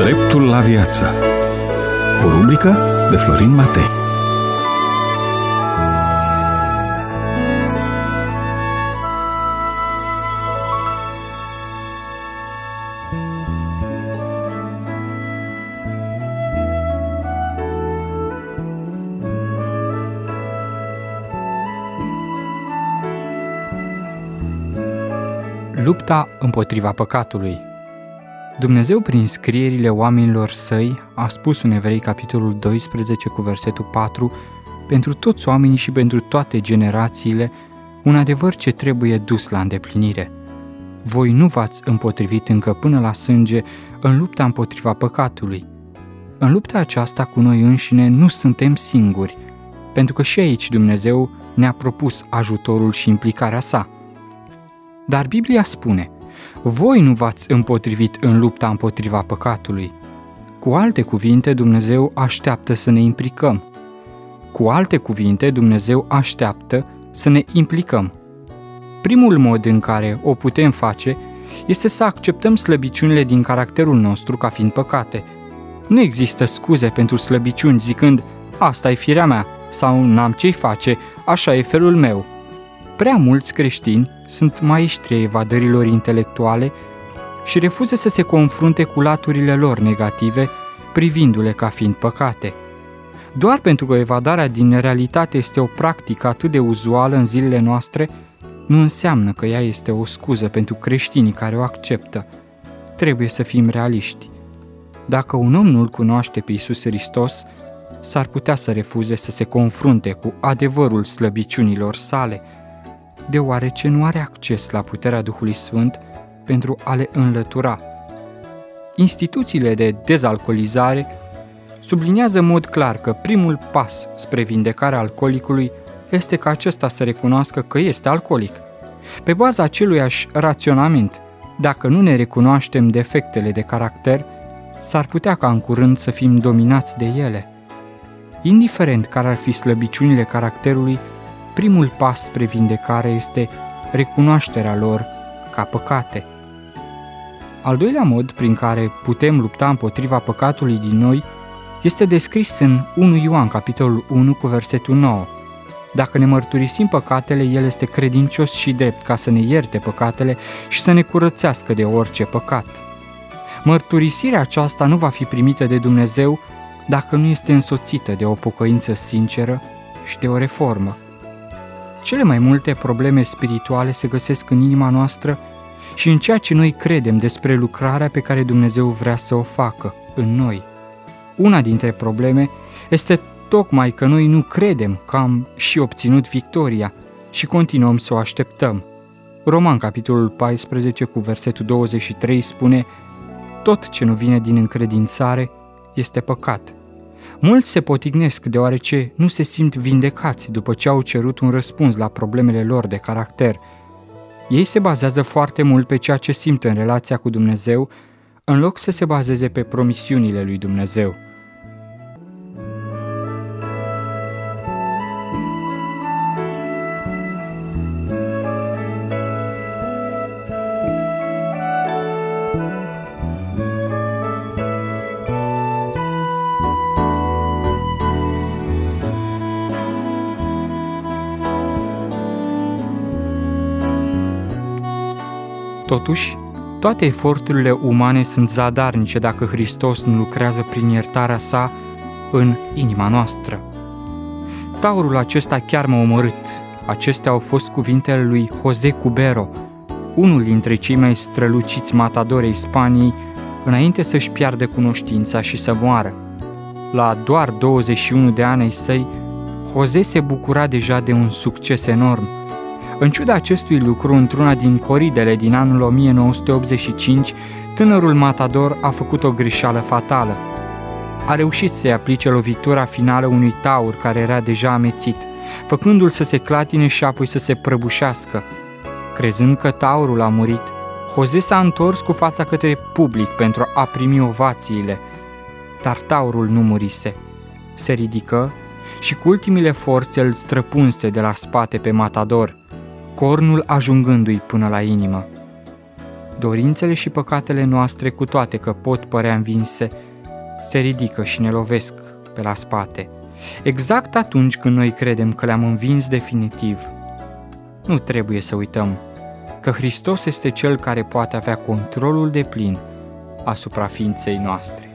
Dreptul la viață. O rubrică de Florin Matei. Lupta împotriva păcatului. Dumnezeu, prin scrierile oamenilor săi, a spus în Evrei, capitolul 12, cu versetul 4, pentru toți oamenii și pentru toate generațiile, un adevăr ce trebuie dus la îndeplinire. Voi nu v-ați împotrivit încă până la sânge în lupta împotriva păcatului. În lupta aceasta cu noi înșine nu suntem singuri, pentru că și aici Dumnezeu ne-a propus ajutorul și implicarea sa. Dar Biblia spune: voi nu v-ați împotrivit în lupta împotriva păcatului. Cu alte cuvinte, Dumnezeu așteaptă să ne implicăm. Cu alte cuvinte, Dumnezeu așteaptă să ne implicăm. Primul mod în care o putem face este să acceptăm slăbiciunile din caracterul nostru ca fiind păcate. Nu există scuze pentru slăbiciuni zicând: asta e firea mea, sau n-am ce-i face, așa e felul meu. Prea mulți creștini sunt maestri ai evadărilor intelectuale și refuză să se confrunte cu laturile lor negative, privindu-le ca fiind păcate. Doar pentru că evadarea din realitate este o practică atât de uzuală în zilele noastre, nu înseamnă că ea este o scuză pentru creștinii care o acceptă. Trebuie să fim realiști. Dacă un om nu-L cunoaște pe Iisus Hristos, s-ar putea să refuze să se confrunte cu adevărul slăbiciunilor sale, deoarece nu are acces la puterea Duhului Sfânt pentru a le înlătura. Instituțiile de dezalcoolizare subliniază în mod clar că primul pas spre vindecarea alcoolicului este ca acesta să recunoască că este alcoolic. Pe baza aceluiași raționament, dacă nu ne recunoaștem defectele de caracter, s-ar putea ca în curând să fim dominați de ele. Indiferent care ar fi slăbiciunile caracterului, primul pas spre vindecare este recunoașterea lor ca păcate. Al doilea mod prin care putem lupta împotriva păcatului din noi este descris în 1 Ioan, capitolul 1, cu versetul 9. Dacă ne mărturisim păcatele, El este credincios și drept ca să ne ierte păcatele și să ne curățească de orice păcat. Mărturisirea aceasta nu va fi primită de Dumnezeu dacă nu este însoțită de o pocăință sinceră și de o reformă. Cele mai multe probleme spirituale se găsesc în inima noastră și în ceea ce noi credem despre lucrarea pe care Dumnezeu vrea să o facă în noi. Una dintre probleme este tocmai că noi nu credem că am și obținut victoria și continuăm să o așteptăm. Roman, capitolul 14, cu versetul 23 spune: tot ce nu vine din încredințare este păcat. Mulți se potignesc deoarece nu se simt vindecați după ce au cerut un răspuns la problemele lor de caracter. Ei se bazează foarte mult pe ceea ce simt în relația cu Dumnezeu, în loc să se bazeze pe promisiunile lui Dumnezeu. Totuși, toate eforturile umane sunt zadarnice dacă Hristos nu lucrează prin iertarea sa în inima noastră. Taurul acesta chiar m-a omorât. Acestea au fost cuvintele lui José Cubero, unul dintre cei mai străluciți matadori ai Spaniei, înainte să-și piardă cunoștința și să moară. La doar 21 de ani ai săi, José se bucura deja de un succes enorm. În ciuda acestui lucru, într-una din coridele din anul 1985, tânărul matador a făcut o greșeală fatală. A reușit să-i aplice lovitura finală unui taur care era deja amețit, făcându-l să se clatine și apoi să se prăbușească. Crezând că taurul a murit, José s-a întors cu fața către public pentru a primi ovațiile, dar taurul nu murise. Se ridică și cu ultimile forțe îl străpunse de la spate pe matador, cornul ajungându-i până la inimă. dorințele și păcatele noastre, cu toate că pot părea învinse, se ridică și ne lovesc pe la spate, exact atunci când noi credem că le-am învins definitiv. Nu trebuie să uităm că Hristos este Cel care poate avea controlul deplin asupra ființei noastre.